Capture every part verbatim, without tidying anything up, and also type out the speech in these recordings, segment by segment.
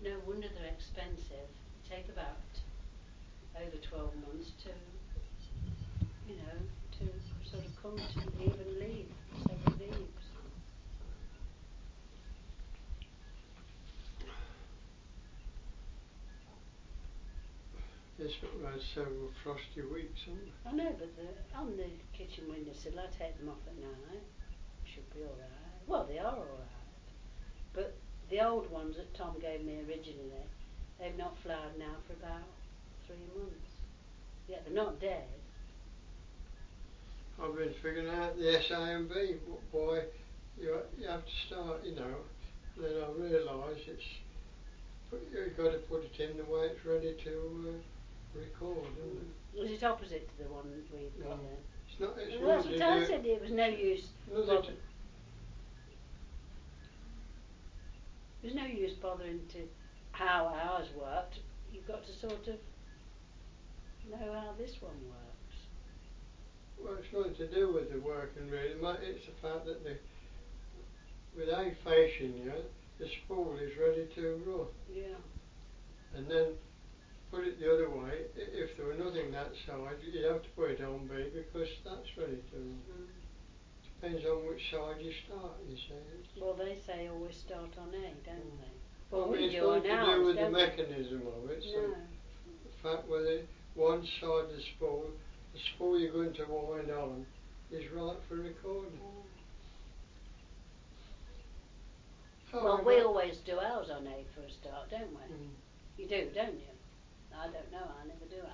no wonder they're expensive. They take about over twelve months to, you know, to sort of come to even leaf, several leaves. Yes, but we had several frosty weeks, haven't we? I know, but the, on the kitchen windowsill, I take them off at night. Should be all right. Well, they are all right. But the old ones that Tom gave me originally, they've not flowered now for about three months. Yeah, they're not dead. I've been figuring out the S A and B, why you, you have to start, you know. Then I realised it's, you've got to put it in the way it's ready to uh, record, isn't mm. it? Is it opposite to the one we've got no. then? It's not, it's well, that's what I said, it was no use. Well, there's no use bothering to how ours worked. You've got to sort of know how this one works. Well, it's nothing to do with the working really. It's the fact that the, with A facing you, the spool is ready to run. Yeah. And then put it the other way. If there were nothing that side, you'd have to put it on B because that's ready to run. Mm. Depends on which side you start, you see. Well, they say always start on A, don't mm. they? Well, well I mean, we it's do nothing to do with the we? mechanism of it. So no. the fact whether one side of the spool, the spool you're going to wind on, is right for recording. Mm. Oh, well, we always do ours on A for a start, don't we? Mm. You do, don't you? I don't know, I never do ours.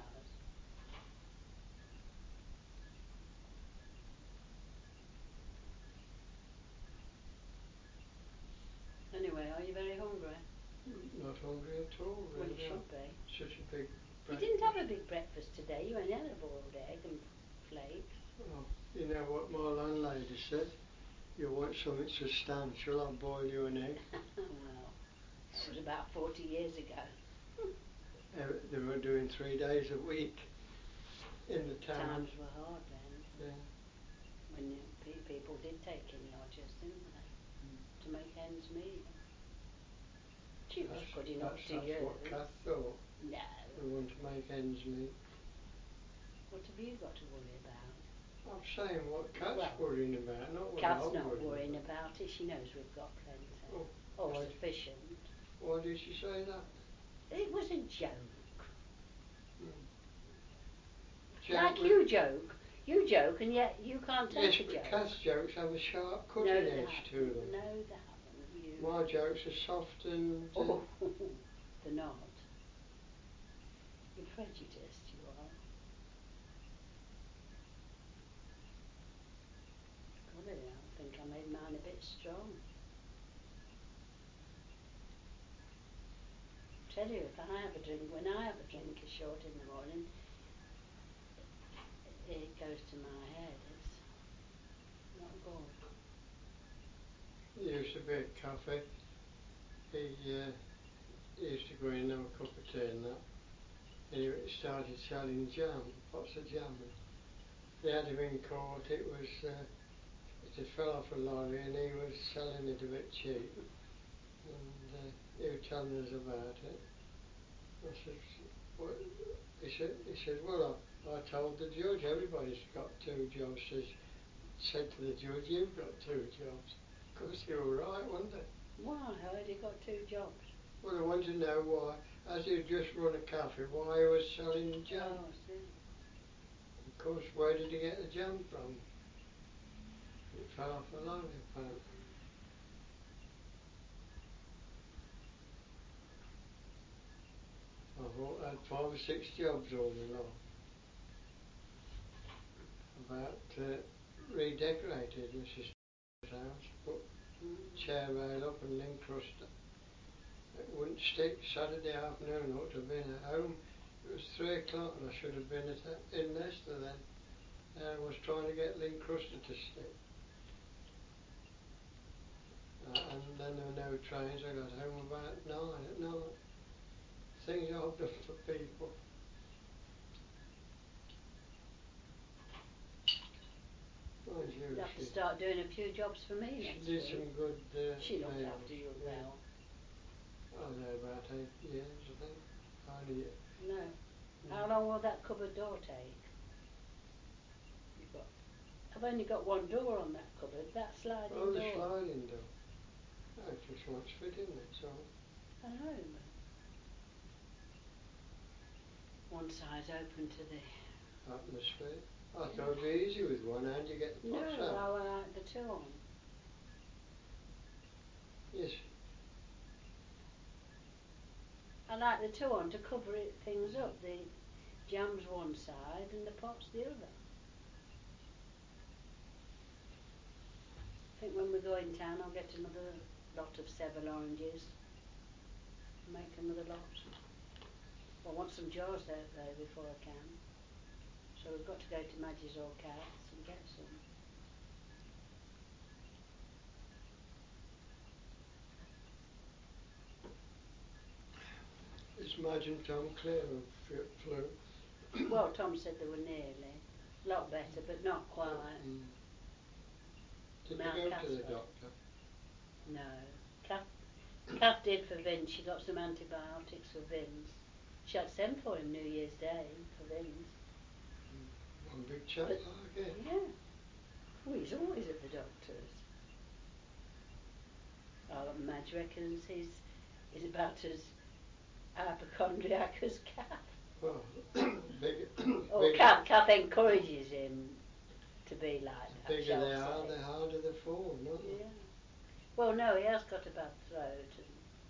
Anyway, are you very hungry? Not hungry at all, really. Well, you should be. Such a big breakfast. You didn't have a big breakfast today. You only had a boiled egg and flakes. Well, you know what my landlady said? You want something substantial, I'll boil you an egg. Well, that was about forty years ago. uh, they were doing three days a week in the town. Times were hard then. Yeah. When you, pe people did take in lodgers, didn't they? Mm. To make ends meet. She was that's, good enough that's, to that's you. That's what Kath thought. No. They want to make ends meet. What have you got to worry about? I'm saying what Kath's well, worrying about, not what Kath's I'm not worrying worrying about. about it. She knows we've got plenty. Oh, or why sufficient. Why did she say that? It was a joke. Hmm. Like you joke. You joke and yet you can't take yes, a joke. Yes, but Kath's jokes have a sharp cutting no, edge to them. No, they haven't. You... My jokes are soft and... Uh, oh, they're not. You're prejudiced, you are. God, I think I made mine a bit strong. Tell you, if I have a drink, when I have a drink a short in the morning, it goes to my head. It's not good. He used to be at cafe. He, uh, he used to go in and have a cup of tea and that. And he started selling jam, pots of jam. And they had him in court. It was, uh, it had fell off a lorry and he was selling it a bit cheap. And uh, he was telling us about it. I said, what? He said, he said, well, I, I told the judge, everybody's got two jobs. Says, said to the judge, you've got two jobs. Of course, you were right, wasn't it? Why? How had he got two jobs? Well, I wanted to know why, as he had just run a cafe, why he was selling jam. Oh, I see. Of course, where did he get the jam from? It fell off a lorry, apparently. I thought I had five or six jobs all along. About uh, redecorated Missus house, put chair rail up and link crust. It wouldn't stick. Saturday afternoon, I ought to have been at home. It was three o'clock and I should have been at, in Leicester then. And I was trying to get link crusted to stick. Uh, and then there were no trains. I got home about nine at night. Things I've done for people. Mind you, You'll have she, to start doing a few jobs for me next She did week. some good uh, She looked mails, after you yeah. well. Oh, they're about eight years, I think. Only, No. mm. How long will that cupboard door take? You've got, I've only got one door on that cupboard, that sliding Oh, the door. sliding door. Oh, it just wants fitting, that's all. I know, but one side's open to the... Atmosphere. I thought it'd be easy with one hand to get the No, pots I out. like the two on. Yes. I like the two on to cover it, things up. The jam's one side and the pot's the other. I think when we go in town I'll get another lot of Seville oranges. Make another lot. I want some jars out there before I can. So we've got to go to Maggie's or Kath's and get some. It's Madge and Tom clear of flu. Well, Tom said they were nearly. A lot better, but not quite. Mm. Did Mount they go Castle. to the doctor? No. Kath, Kath did for Vince. She got some antibiotics for Vince. She had sent for him New Year's Day for Vince. Mm. One big chap But, like it. yeah. Well, he's always at the doctor's. Oh, Madge reckons he's, he's about as hypochondriac as Kath. Well, big, Or big, Kath, Kath encourages him to be like the that. bigger shall they we are, say. the harder they fall, don't they? Yeah. Well, no, he has got a bad throat. And,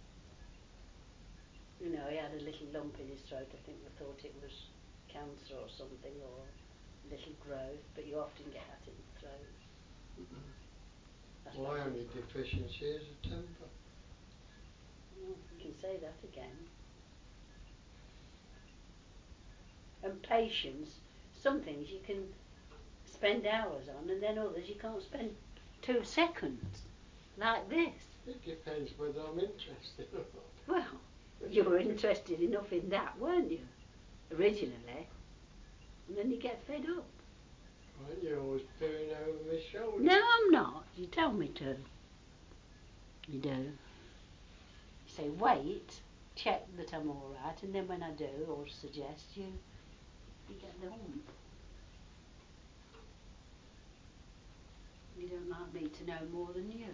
you know, he had a little lump in his throat. I think they thought it was cancer or something, or a little growth, but you often get that in the throat. That's My what only it is. deficiency is a temper. Oh, you can say that again. And patience. Some things you can spend hours on, and then others you can't spend two seconds. Like this. It depends whether I'm interested or not. Well, you were interested enough in that, weren't you? Originally. And then you get fed up. Right, you're always peering over my shoulder. No, I'm not. You tell me to. You do. You say, wait, check that I'm all right, and then when I do, or suggest, you, you get the hump. You don't like me to know more than you.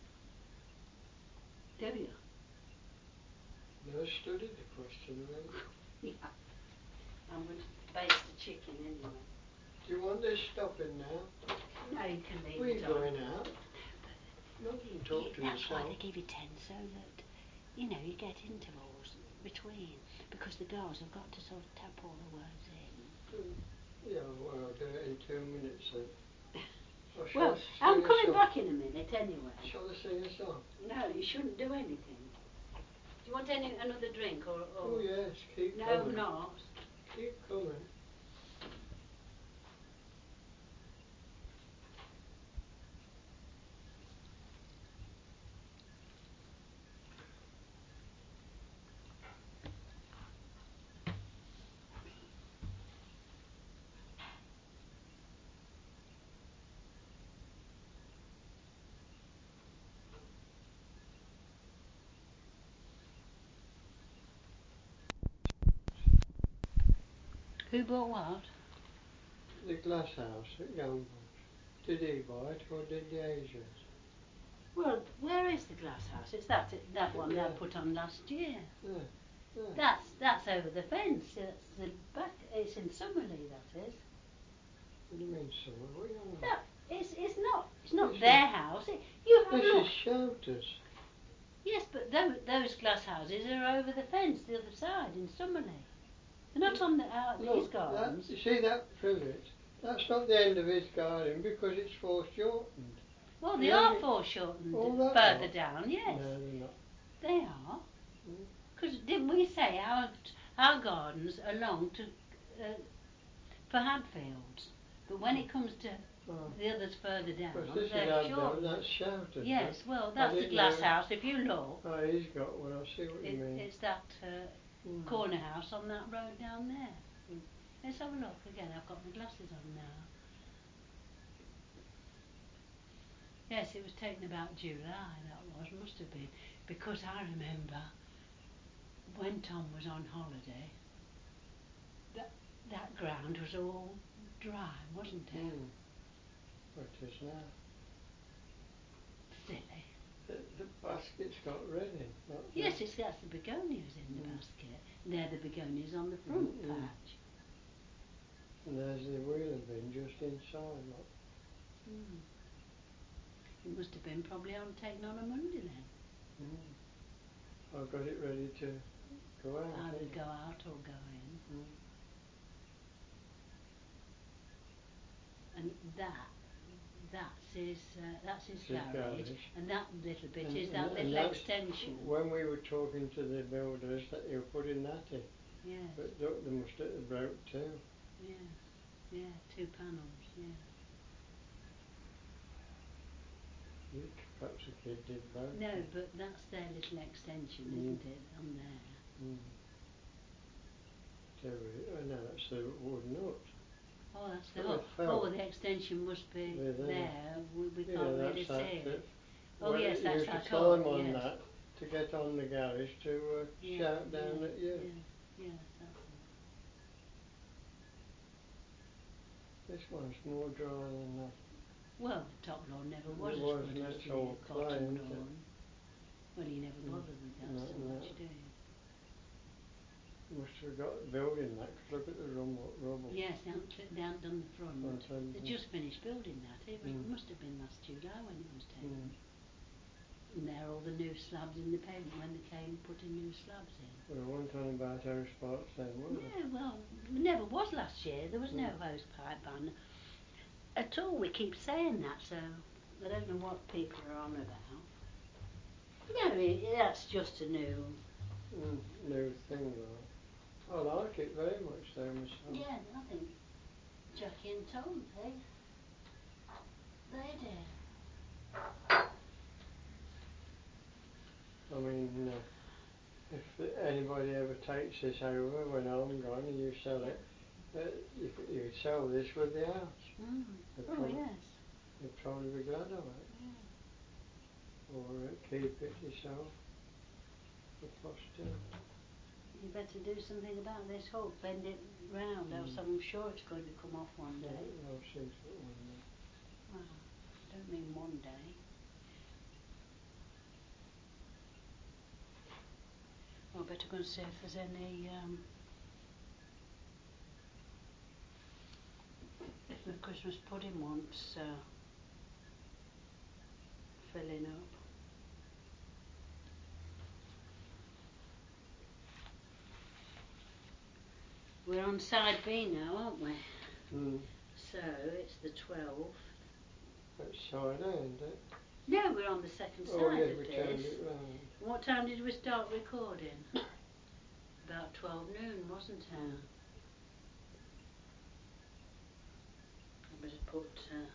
Do you? Never studied the question, really. Yeah. I'm going to baste the chicken anyway. Do you want this stopping now? No, you can leave We're it on. going out. No, you can talk to That's why yourself. they give you ten, so that, you know, you get intervals between, because the girls have got to sort of tap all the words in. Mm. Yeah, well, I'll do it in two minutes then. Or shall Well, I I'm sing a coming song? back in a minute anyway. Shall I sing a song? No, you shouldn't do anything. Do you want any another drink or? or Oh yes, keep no, coming. I'm not. Keep coming. Who bought what? The glass house at Gamble's. Did he buy it or did the Asians? Well, where is the glass house? It's that that one Yeah. they put on last year. Yeah, yeah. That's that's over the fence. It's the back. It's in Summerley. That is. What do you mean, summer? What are you on about? That it's it's not it's not This their is- house. It, you have a This look. is Shouters. Yes, but those, those glass houses are over the fence, the other side in Summerley. They're not on the out these Look, gardens. that, you see that privet? That's not the end of his garden because it's foreshortened. Well, they Yeah, are you- foreshortened Oh, that further lot? down. Yes, No, they're not. they are. Mm. Because didn't we say our our gardens are long to uh, for Hadfields, but when it comes to Oh. the others further down, But this is they're Advil, short. that's Shouters. Yes, well, I that's the didn't glass know- house. If you look, Oh, he's got one, I see what you it, mean. it's that uh, Mm. corner house on that road down there. Mm. Let's have a look again. I've got my glasses on now. Yes, it was taken about July. That was must have been because I remember when Tom was on holiday, that that ground was all dry, wasn't it? Mm. What is now? Silly. The, the basket's got red in. Not Yes, the- it's that's the begonias in the Mm. basket. They're the begonias on the front Mm, mm. patch. And there's the wheeler bin just inside. Look. Mm. It must have been probably on taken on a Monday then. Mm. I've got it ready to go out. Either haven't go out or go in. I? Mm. And that, that's his, uh, that's his It's his garage, garage. and that little bit And- is and- that and little that's extension. When we were talking to the builders, that you were putting that in. Yes, But look, they must have broke too. yes, yeah, two panels, yeah. You, perhaps a kid did both. No, but that's their little extension, Mm. isn't it, on there? Mm. So, oh no, that's the wood nut. Oh, that's the, But oh, it fell. oh, the extension must be They're there. there, we, we Yeah, can't that's really that. see that it. Oh well, yes, you that's used that to climb up, on yes. that to get on the garage to uh, Yeah, shout down yeah, at you. Yes, yes, that's it. This one's more dry than that. Well, the top lawn never It was as was, good and as it's the all clay, bottom isn't it? lawn. Well, you never Mm. bothered with that No, so no. much, do you? Must have got building that, 'cause look at the rumble, rubble. Yes, they haven't, they haven't done the front. Front end, They yeah. just finished building that. It was- Mm. must have been last July when it was taken. Mm. And there are all the new slabs in the pavement when they came putting new slabs in. Well, I wasn't on about hose pipes then, was it? No, well, it never was last year. There was no Mm. hose pipe ban at all. We keep saying that, so I don't know what people are on about. No, it, that's just a new. Mm. New thing, though. I like it very much, though, myself. Yeah, I think Jackie and Tom, they, they did. I mean, uh, if anybody ever takes this over when I'm gone and you sell it, uh, you, c- you sell this with the house. Mm. They'd Oh probably, yes. You'd probably be glad of it. Yeah. Or uh, keep it yourself. The cost too. You better do something about this hook. Bend it round, else Mm. I'm sure it's going to come off one Yeah, day. I'll see if it one day. Well, I don't mean one day. Well, I better go and see if there's any. Um, if the Christmas pudding wants uh, filling up. We're on side B now, aren't we? Mm. So it's the twelfth. That's side A, isn't it? No, we're on the second Oh side yes, of we this. turned it round. What time did we start recording? About twelve noon, wasn't it? Mm. I better put. Uh,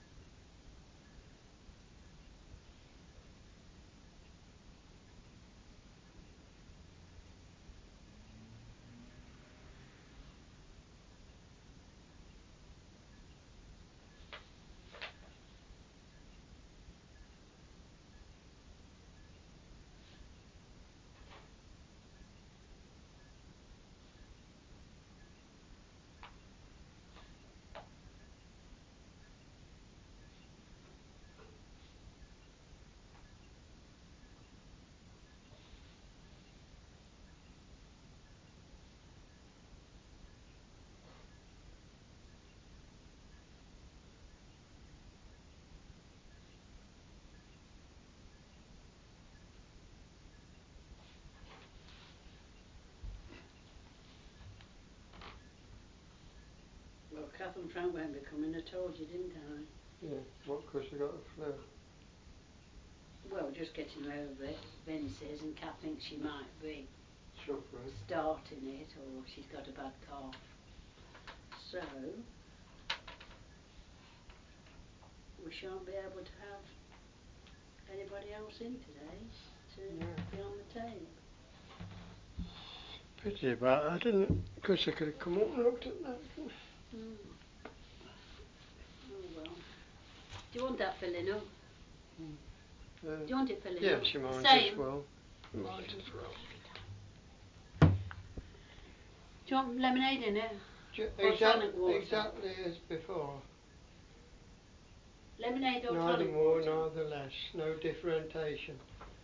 well, Kath and Frank won't be coming. I told you, didn't I? Yeah, what, 'cause they got the flu? Well, just getting over it. Vince is, and Kath thinks she might be Suffering. starting it, or she's got a bad cough. So we shan't be able to have anybody else in today to Yeah. be on the tape. Pity about that, isn't it? 'Cause they could have come up and looked at that. Mm. Oh well. Do you want that filling up? Uh, Do you want it filling yeah, up? she might Same. as well. Might as well. Do you want lemonade in it? Ju- Or exact, tonic water? exactly as before. Lemonade or Neither tonic more, water? neither less. No differentiation.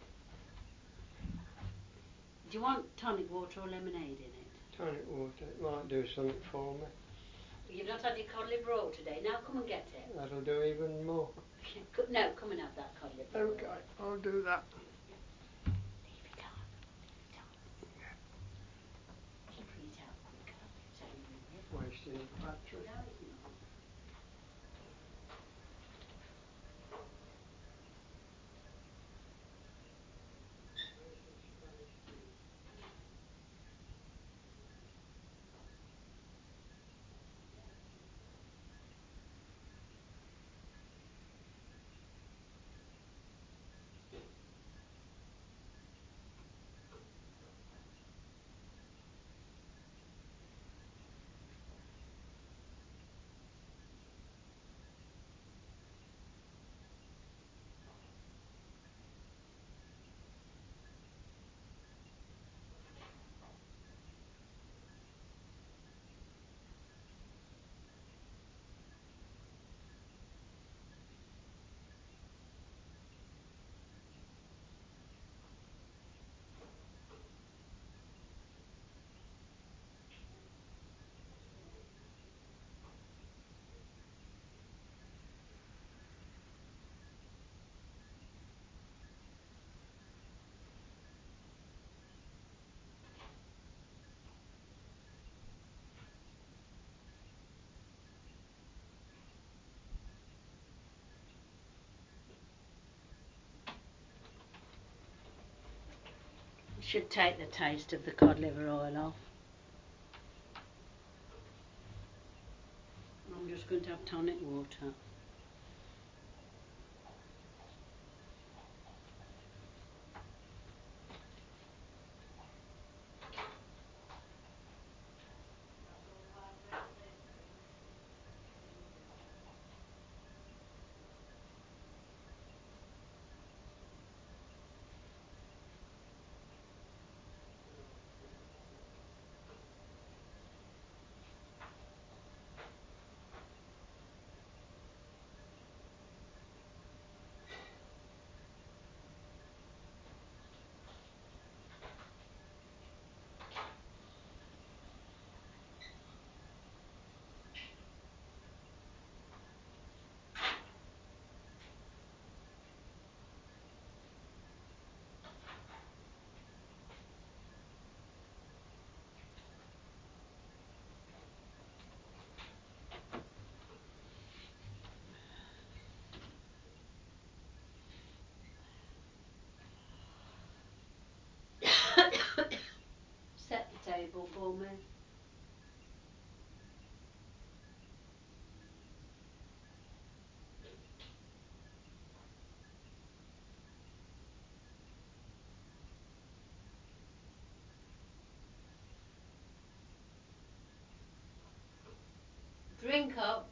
Do you want tonic water or lemonade in it? Tonic water. It might do something for me. You've not had your cod liver oil today. Now come and get it. That'll do even more. Co- No, come and have that cod liver oil. Okay, I'll do that. Leave it on. Leave it on. Keep it out quicker. Take a minute. Wasting the battery. No, it's not. Should take the taste of the cod liver oil off. I'm just going to have tonic water. Set the table for me. Drink up.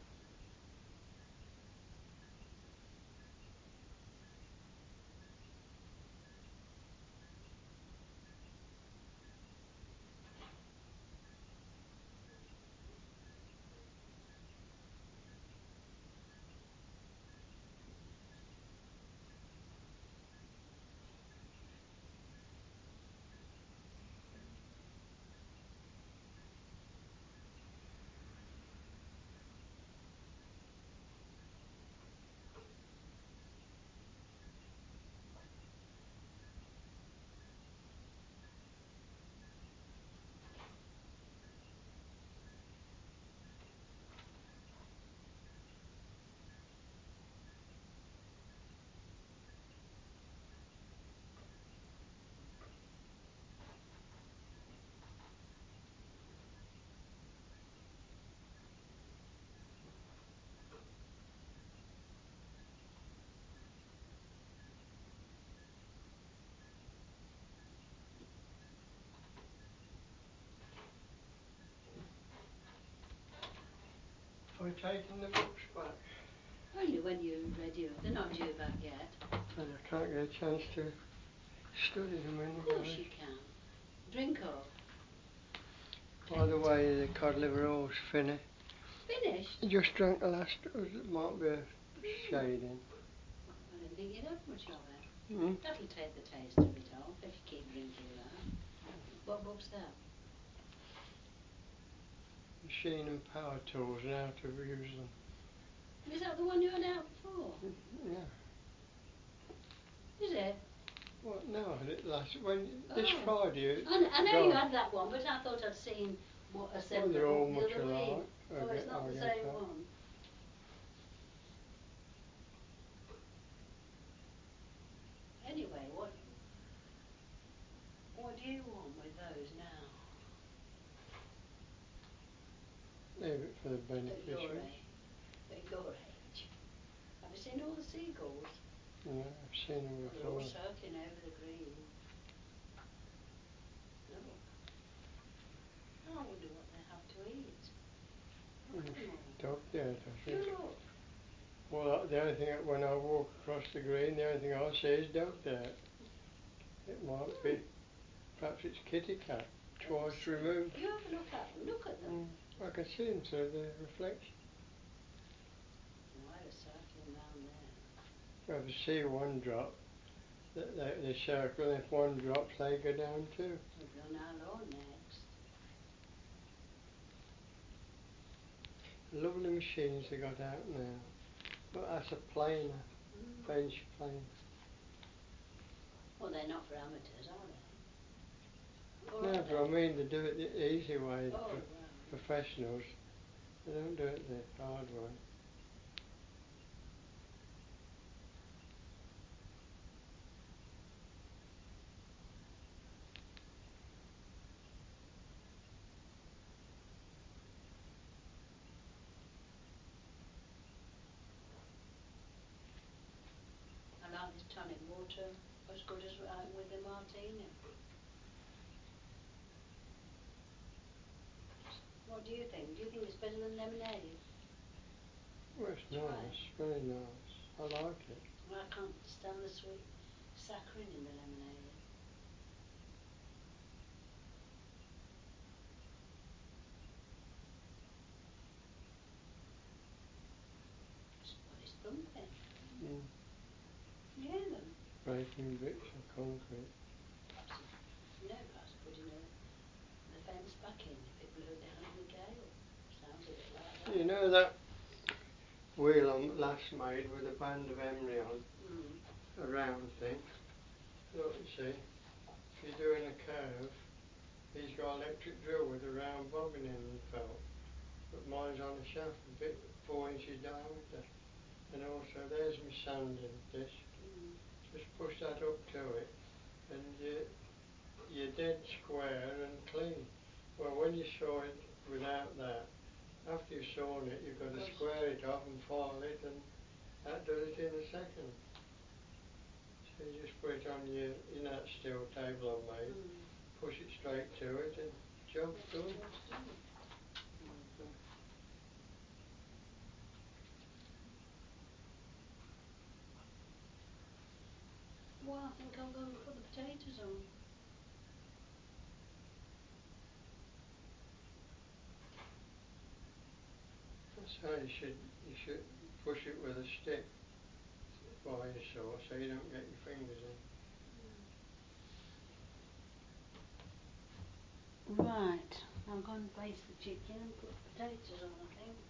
Have we taken the books back? Only when you're ready. They're not due back yet. And I can't get a chance to study them anyway. Of course you can. Drink up. By the way, the cod liver oil's finished. Finished? Just drank the last, it might be a shade in. I didn't think you'd have much of it. Mm. That'll take the taste of it off if you keep drinking that. What book's that? Machine and power tools and how to use them. Is that the one you had out before? Yeah. Is it? Well, no, I did last, when, this Oh. Friday. I, I know gone. you had that one, but I thought I'd seen what a Well, similar they're all book the much other week. alike. I Oh, it's get- not I the get same that. one. Anyway, what what do you want with those now? Leave it for the At your beneficiaries. age. At your age. Have you seen all the seagulls? Yeah, I've seen them They're all before. circling over the green. Look. I wonder what they have to eat. Look at them all. Dog dirt, I You think. look. Well, the only thing, that when I walk across the green, the only thing I see is dog dirt. It might be, perhaps it's kitty cat, twice removed. You have a look at them. Look at them. Mm, I can see them through the reflection. Why they're circling round there? If I see one drop, they, they, they circle, and if one drops, they go down too. We've done our lawn next. Lovely machines they got out now. But that's a planer, Mm. bench plane. Well, they're not for amateurs, are they? Or No, are but I they? mean they do it the easy way, the Oh, pro- well. professionals. They don't do it the hard way. I like this tonic water as good as uh, with the martini. What do you think? Do you think it's better than lemonade? Well, it's Try nice, it. very nice. I like it. Well, I can't stand the sweet saccharin in the lemonade. It's, well, it's thumping. Mm. You hear them? Breaking bricks of concrete. Perhaps, you know, perhaps putting a, the fence back in if it blew down in the gale. Sounds a bit like that. You know that wheel I last made with a band of emery on, Mm. a round thing. Look, you see, if you're doing a curve, he's got an electric drill with a round bobbin end felt. But mine's on a shaft, a bit four inches diameter. And also there's my sanding disc. Mm. Just push that up to it and you, you're dead square and clean. Well, when you saw it without that, after you've sawn it, you've got to square it off and file it, and that does it in a second. So you just put it on your, you know, that steel table I've made, Mm. push it straight to it and job's done. Job's done. Okay. Well, I think I'll go and put the potatoes on. That's how you should, you should push it with a stick while you saw, so you don't get your fingers in. Right, I'll go and baste the chicken and put the potatoes on, I think.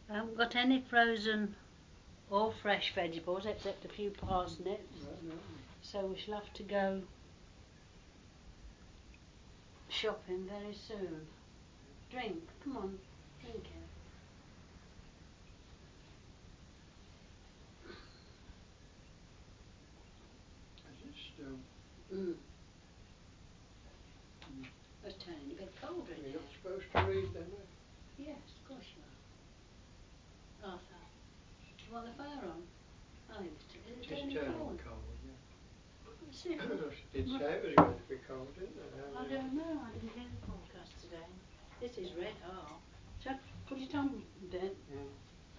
I haven't got any frozen or fresh vegetables except a few parsnips, Right, right. so we shall have to go shopping very soon. Drink, come on, drink it. Is it still? Mm. Mm. It's turning a bit colder in You're here. not supposed to read them, eh? Yes, of course you are. Arthur, do you want the fire on? I think it's, t- is it It is turning turning cold? cold, yeah. See, They did say it was going to be cold, didn't they? I don't know, I didn't hear the forecast today. This is red hot. Shall I put it on a bit? Mm.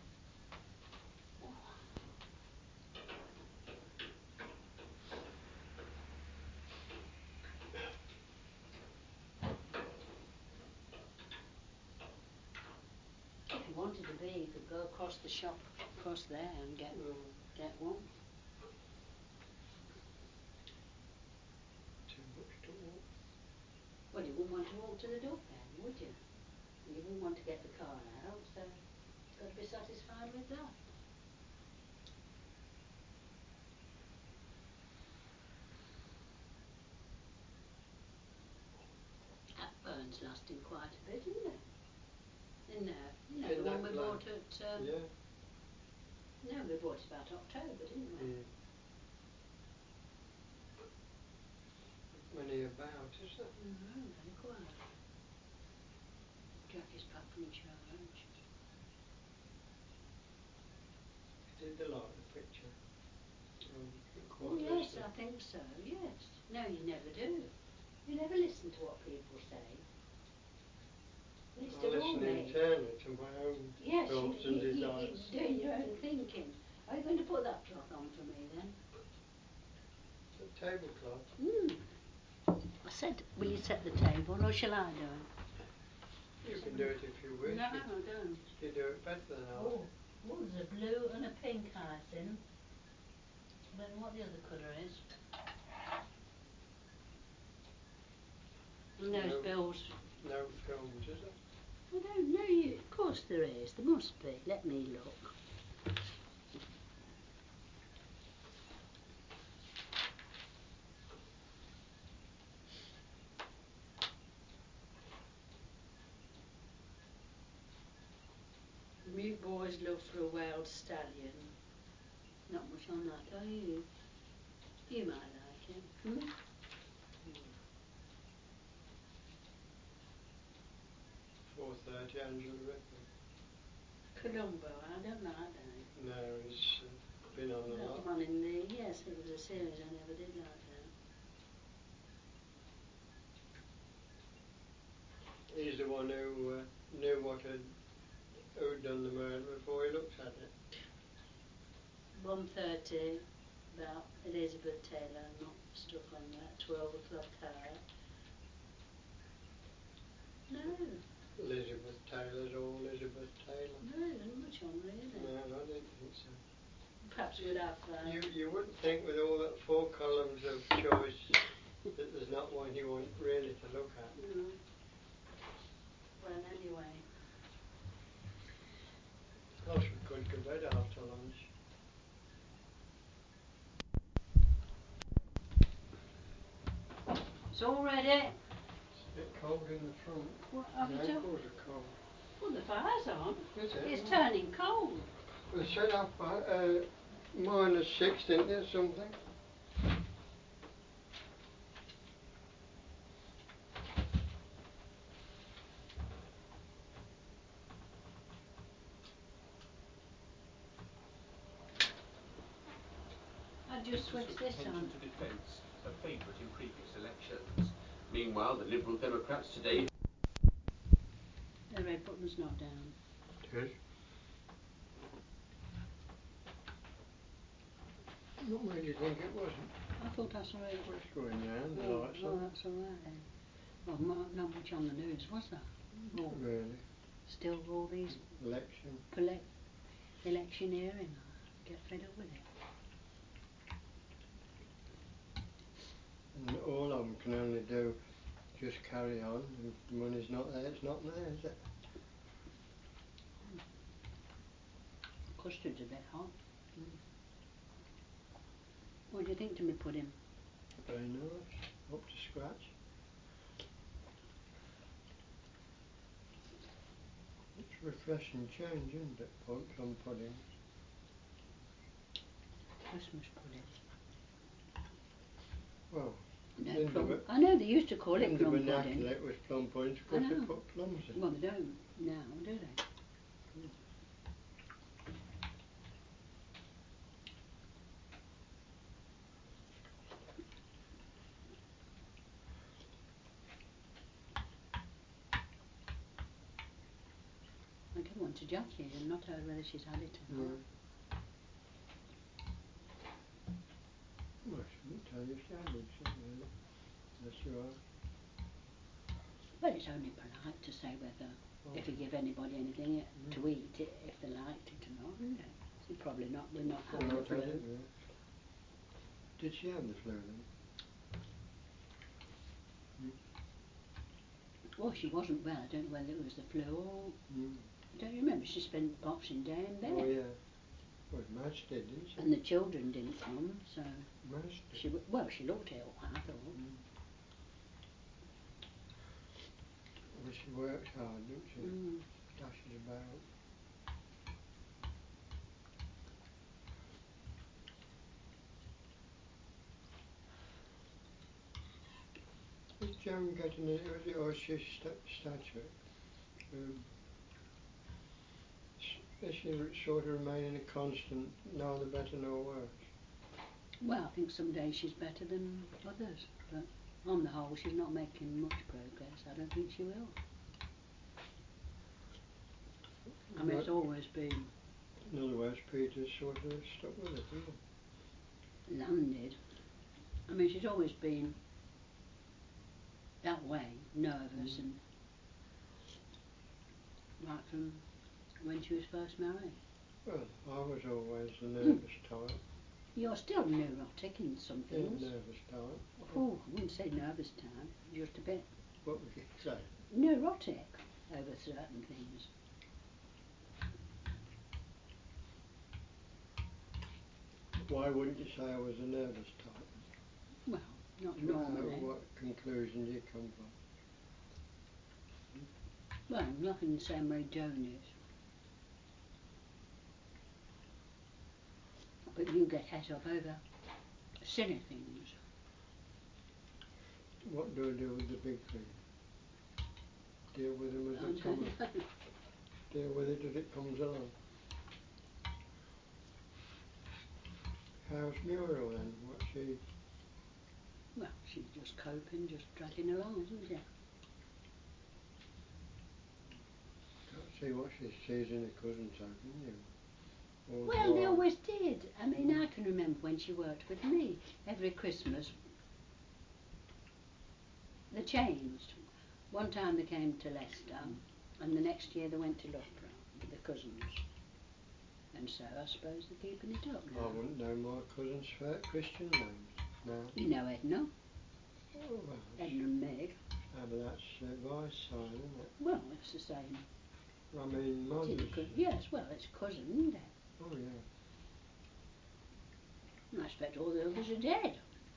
If you wanted a bee, you could go across the shop, across there and get Mm. get one. Too much to walk. Well, you wouldn't want to walk to the door then, would you? And you wouldn't want to get the car out, so you've got to be satisfied with that. That burn's lasting quite a bit, isn't it? In there, you know, In the that one we plant? bought at, um, Yeah. no, we bought it about October, didn't we? Mm. Many about, is there? No, very quiet. Jack is packing charge. Did they like the picture? Oh, you didn't Oh quite yes, listen. I think so, yes. No, you never do. You never listen to what people say. Least I of all listen me. internally to my own Yes, you, thoughts you, and you, desires. you're doing your own thinking. Are you going to put that cloth on for me then? The tablecloth. Hmm. I said, will you set the table or shall I do it? You can do it if you wish. No, I You, don't. you do it better than I. Oh, well, there's a blue and a pink hyacinth. I don't know what the other colour is. And those No. bills. No films, is it? I don't know. You. Of course there is. There must be. Let me look. Mute boy's love for a wild stallion. Not much on that, are you? You might like him. Hmm? four thirty, Angela Ripley. Columbo, I don't like that. No, he's uh, been on a That lot. one in the, yes, it was a series I never did like that. He's the one who uh, knew what had who'd done the murder before he looked at it. one thirty, about Elizabeth Taylor, not stuck on that, twelve o'clock hour. No, Elizabeth Taylor's all Elizabeth Taylor. no, there isn't much on really. No, I didn't think so. Perhaps we'll have... Um, You you wouldn't think with all that four columns of choice that there's not one you want really to look at. no. Well, anyway. Else we could go bed after lunch. It's all ready. It's a bit cold in the front. What have The you done? ankles are cold. Well, the fire's on. Is it? It's turning cold. They said up by uh, minus six, didn't they, something? I just switched this Pension on. to defence, a favourite in previous elections. Meanwhile, the Liberal Democrats today... The red button's not down. Good. What made you think it wasn't? I thought I saw it. Well, it's going round, the Oh, lights oh, on. that's all right then. Well, not, not much on the news, was there? Not really. Still all these Election. pole- electioneering. I get fed up with it. And all of them can only do just carry on. If the money's not there, it's not there, is it? Custard's a bit hot. Mm. What do you think to me pudding? Very nice. Up to scratch. It's refreshing change, isn't it? Plum, plum pudding. Christmas pudding. Well, No, in the plum. ver- I know they used to call in it the plum vernacular pudding. it was plum pudding I because they know. put plums in. Well, they don't now, do they? Mm. I give one to Jackie and not heard whether she's had it or not. No. Well, I shouldn't tell you if you had it, should you? Yes, you are. Well, it's only polite to say whether, Oh. if you give anybody anything Mm. to eat, it, if they liked it or not, isn't it? It's probably not, we're not Well, having the I've had it, flu. yeah. Did she have the flu then? Mm. Well, she wasn't well. I don't know whether it was the flu or... Mm. Don't you remember? She spent Boxing Day in bed. Oh, yeah. Well, Madge did, didn't she? And the children didn't come, so... Madge did. She, w- well, she looked ill, I thought. Mm. Well, she works hard, don't she? Mm. Dashes about. Is Joan getting it, or is it, or is she st- stature? Um, s- is she r- sort of remaining a constant, neither better nor worse? Well, I think some days she's better than others, but on the whole, she's not making much progress. I don't think she will. I mean, Right. it's always been In other words, Peter's sort of stuck with it, isn't he? landed. I mean, she's always been that way, nervous, Mm. and right from when she was first married. Well, I was always the nervous type. You're still neurotic in some Yeah, things. nervous type. Oh, I wouldn't say nervous time, just a bit What would you say? neurotic over certain things. Why wouldn't you say I was a nervous type? Well, not What, uh, normally. what conclusion do you come from? Well, not in the same way Joan is. But you get het up over silly things. What do I do with the big thing? Deal with them as I they come. don't know. Deal with it as it comes along. How's Muriel then? What's she? Well, she's just coping, just dragging along, isn't she? Can't see what she sees in her cousin, so can you? All the Well, they while. always did. I mean, I can remember when she worked with me. Every Christmas, they changed. One time they came to Leicester, Mm. and the next year they went to Loughborough with the cousins. And so I suppose they're keeping it up I now. wouldn't know my cousin's fair Christian names now. You know Edna, Oh, well, Edna and Meg. ah, but that's uh, vice sign, isn't it? Well, it's the same. I mean, It's mother's. in cou- yes, well, it's cousin, isn't it? Oh, yeah. I expect all the others are dead.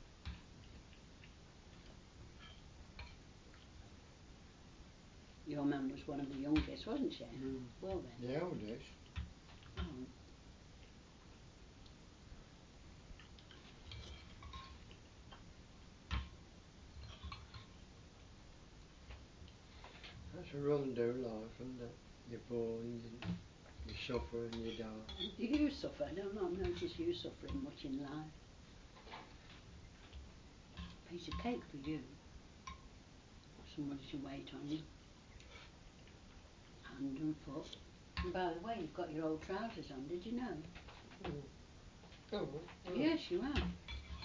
Your mum was one of the youngest, wasn't she? Mm. Well then. The eldest. Oh. That's a run-do life, isn't it? You're born, you, you suffer and you die. Do you suffer? I do not notice you suffering much in life. Piece of cake for you. Somebody to wait on you. Hand and foot. And by the way, you've got your old trousers on, did you know? Mm. Oh, well. Yes, you have. Have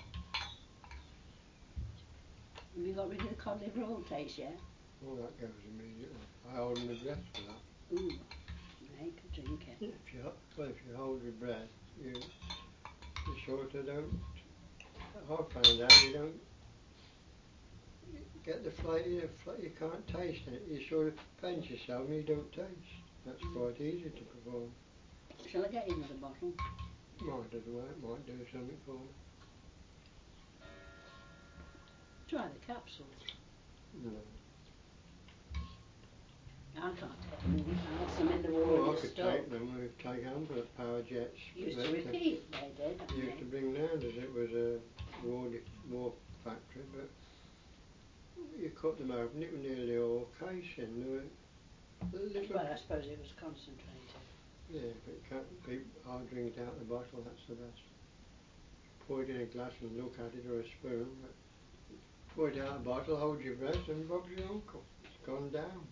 you got rid of the cod liver old taste yet? Well, that goes immediately. I hold my breath for that. Ooh, make a drink it. If you, well, if you hold your breath, you, you sort of don't, I found out you don't get the flavour, you, you can't taste it. You sort of pinch yourself and you don't taste. That's Mm. quite easy to perform. Shall I get you another bottle? Might as well, it might do something for me. Try the capsules. No. I can't take them in. I had some in the war Well, in I the could stock. take them. We've taken them for power jets. Used that to they repeat, they did. didn't used they? to bring round as it was a war, war factory, but you cut them open, it was nearly all casing. There were little, Well, I suppose it was concentrated. yeah, but you can't keep hard drink it out of the bottle, that's the best. Pour it in a glass and look at it, or a spoon, but pour it out of the bottle, hold your breath and Bob's your uncle. It's gone down.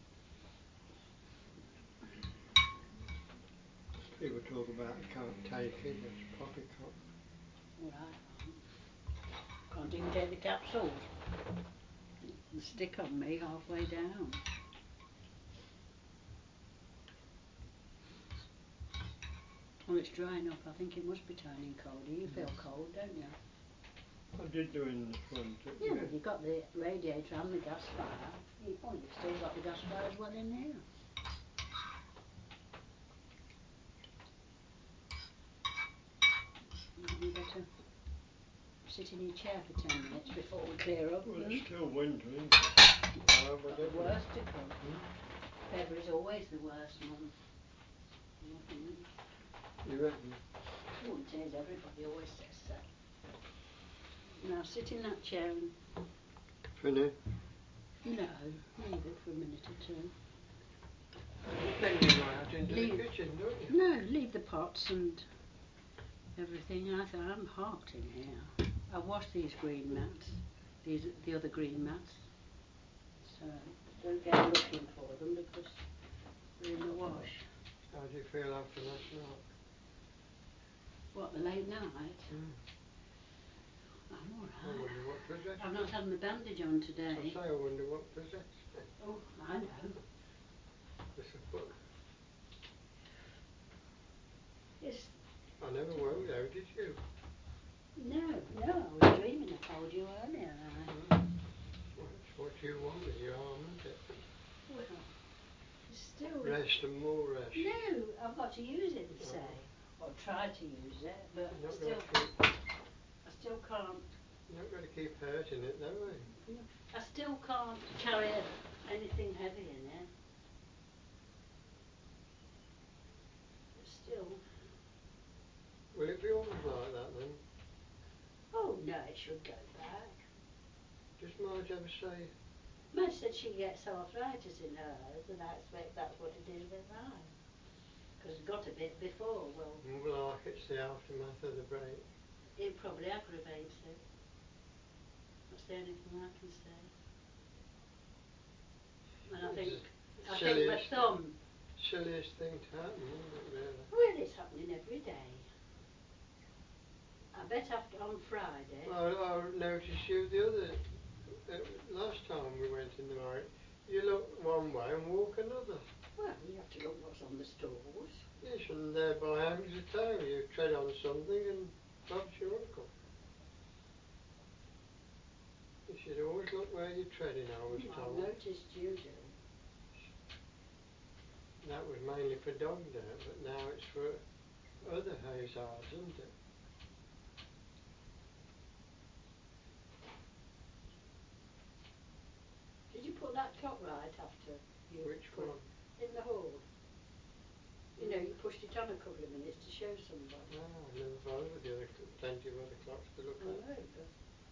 People talk about they can't take it, it's poppycock. Well, I can't. Can't even take the capsules. They stick on me halfway down. Well, it's drying up. I think it must be turning colder. You feel cold, don't you? I did do in the front. It, Yeah, but you've got the radiator and the gas fire. You, oh, you've still got the gas fire as well in here. You better sit in your chair for ten minutes before we clear up. well, hmm? it's still winter, isn't it? Uh, Got whatever. the worst to come. Hmm? February's always the worst month. Nothing. You reckon? Oh, it is. Everybody always says so. Now sit in that chair and Finny? no, leave it for a minute or two. Then you go out into Leave- the kitchen, don't you? No, leave the pots and everything. I th- I'm hot in here. I washed these green mats, these the other green mats. So don't go looking for them because they're in the wash. How do you feel after last night? What, the late night? Mm. I'm I alright. wonder what possessed I've you. not had my bandage on I today. say I wonder what possessed you. Oh, I know. It's a bug. It's I never woke though, did you? no, no. I was dreaming. I told you earlier. I, Mm. Well, it's what you want with your arm, isn't it? well, it's still. Rest and more rest. No, I've got to use it. They Oh. say, or try to use it, but You're I not still, going to keep, I still can't. you're not going to keep hurting it though, are you? I still can't carry anything heavy in it. But still. Will it be always like that then? Oh no, it should go back. Does Marge ever say, Mum said she gets arthritis in hers, and I expect that's what it is with mine. Because it got a bit before. Well, well, like it's the aftermath of the break? it probably aggravates it. That's the only thing I can say. And I think, It's I the think my silliest, thumb. silliest thing to happen, isn't it, really? Well, it's happening every day. I bet after on Friday. I, I noticed you the other, uh, last time we went in the market, you look one way and walk another. Well, you have to look what's on the stores. Yes, and thereby hangs a toe. You tread on something and Bob's your uncle. You should always look where you're treading, I was Mm, told. I noticed you do. That was mainly for dog dirt, but now it's for other hazards, isn't it? Did you put that top right after you Which put one? it in the hole? You know, you pushed it on a couple of minutes to show somebody. Ah, I never bothered with the other, cl- plenty of other clocks to look I know, at. but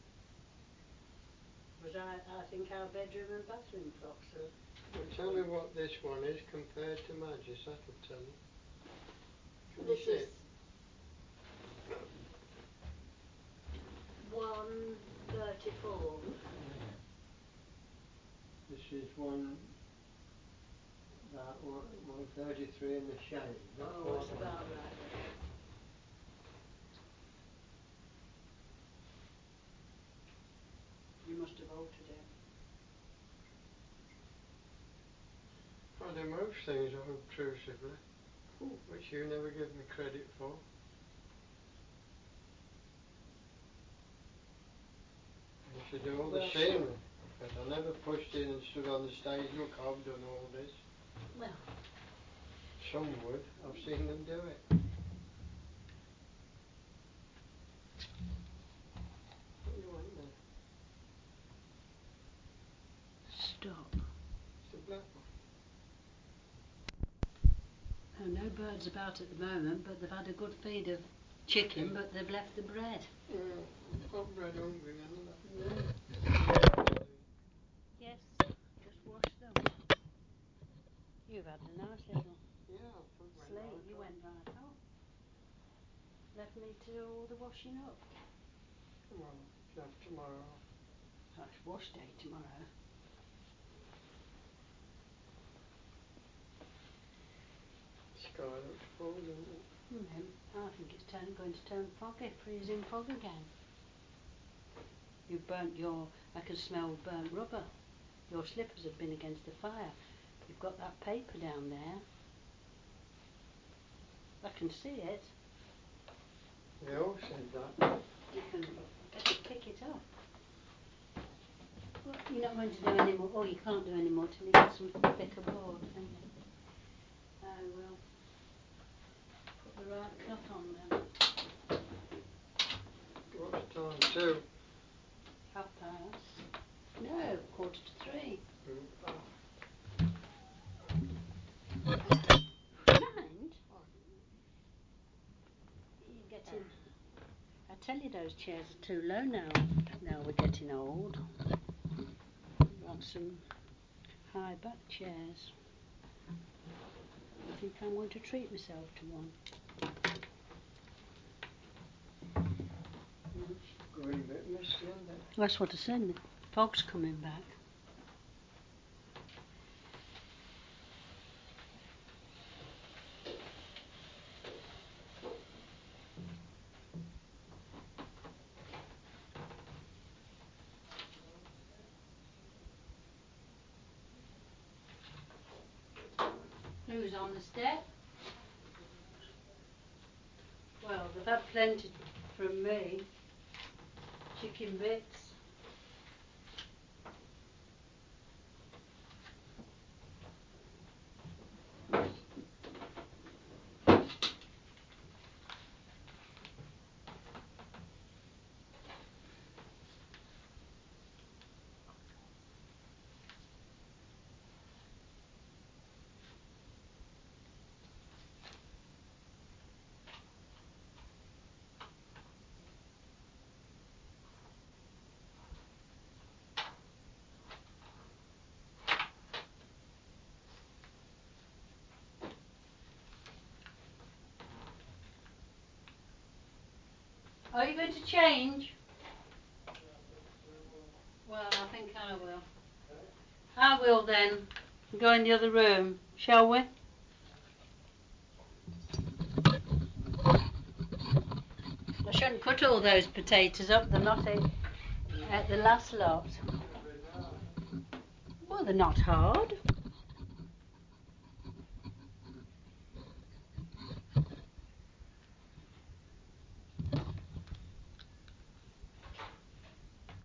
was I, I think our bedroom and bathroom clocks are. Well, tell me what this one is compared to Madge's, that'll tell you. Can This you see is it? one thirty-four. This is one, about one, one thirty-three in the shade. Not Oh, that's quite about one. right then. You must have altered it. I do most things unobtrusively, Ooh. which you never give me credit for. I used to do all the Well, scenery, but I never pushed in and stood on the stage, look, I've done all this. Well, Some would, I've seen them do it. birds about at the moment, but they've had a good feed of chicken, but they've left the bread. Mm, not bread hungry now. Mm. Yes, just wash them. You've had a nice little Yeah, I took my sleep. right You off. went right off. Left me to do all the washing up. Well, you have tomorrow. Oh, it's wash day tomorrow. Sky looks full, doesn't it? Mm, I think it's turn, going to turn foggy, freezing fog again. You've burnt your, I can smell burnt rubber. Your slippers have been against the fire. You've got that paper down there. I can see it. They all said that. You can better pick it up. Well, you're not going to do any more. Oh, you can't do any more till you get some thicker board, can you? I will put the right cloth on then. What's time? Two. Half past. No, quarter to three. Mm, oh. Mind? You're getting. I tell you, those chairs are too low now. Now we're getting old. We want some high back chairs. I think I'm going to treat myself to one. Going a bit misty, isn't it? That's what I said. The fog's coming back. Who's on the step? Well, they've had plenty from me. Chicken bits. Are you going to change? Well, I think I will. I will then. Go in the other room, shall we? I shouldn't cut all those potatoes up. They're not a, at the last lot. Well, they're not hard.